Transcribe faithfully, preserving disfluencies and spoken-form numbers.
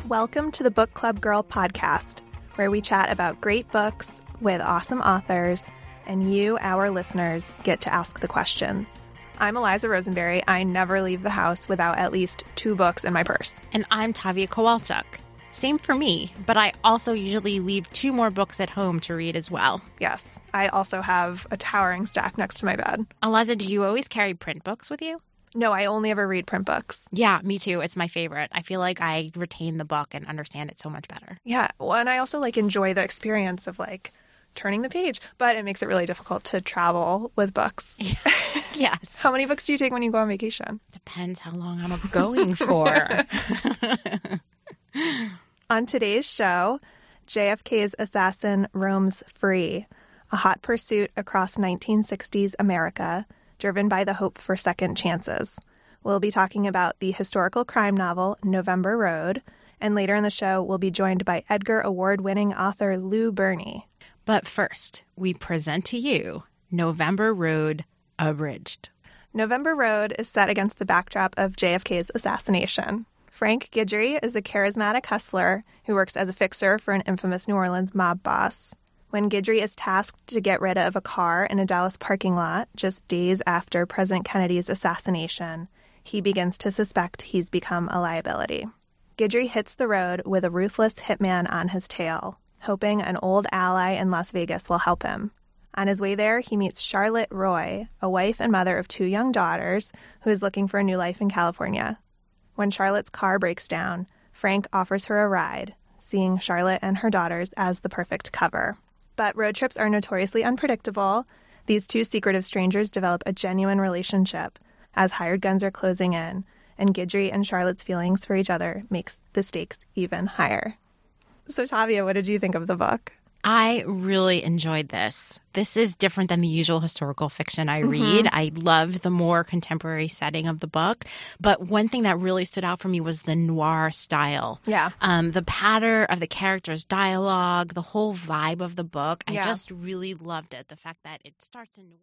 Welcome to the Book Club Girl podcast, where we chat about great books with awesome authors, and you, our listeners, get to ask the questions. I'm Eliza Rosenberry. I never leave the house without at least two books in my purse. And I'm Tavia Kowalchuk. Same for me, but I also usually leave two more books at home to read as well. Yes, I also have a towering stack next to my bed. Eliza, do you always carry print books with you? No, I only ever read print books. Yeah, me too. It's my favorite. I feel like I retain the book and understand it so much better. Yeah, well, and I also like enjoy the experience of like turning the page, but it makes it really difficult to travel with books. Yes. How many books do you take when you go on vacation? Depends how long I'm going for. On today's show, J F K's assassin roams free, a hot pursuit across nineteen sixties America, driven by the hope for second chances. We'll be talking about the historical crime novel November Road, and later in the show, we'll be joined by Edgar Award-winning author Lou Berney. But first, we present to you November Road, Abridged. November Road is set against the backdrop of J F K's assassination. Frank Guidry is a charismatic hustler who works as a fixer for an infamous New Orleans mob boss. When Guidry is tasked to get rid of a car in a Dallas parking lot just days after President Kennedy's assassination, he begins to suspect he's become a liability. Guidry hits the road with a ruthless hitman on his tail, hoping an old ally in Las Vegas will help him. On his way there, he meets Charlotte Roy, a wife and mother of two young daughters who is looking for a new life in California. When Charlotte's car breaks down, Frank offers her a ride, seeing Charlotte and her daughters as the perfect cover. But road trips are notoriously unpredictable. These two secretive strangers develop a genuine relationship as hired guns are closing in, and Guidry and Charlotte's feelings for each other makes the stakes even higher. So, Tavia, what did you think of the book? I really enjoyed this. This is different than the usual historical fiction I read. Mm-hmm. I loved the more contemporary setting of the book. But one thing that really stood out for me was the noir style. Yeah. Um, the patter of the characters' dialogue, the whole vibe of the book. I yeah. just really loved it. The fact that it starts in noir.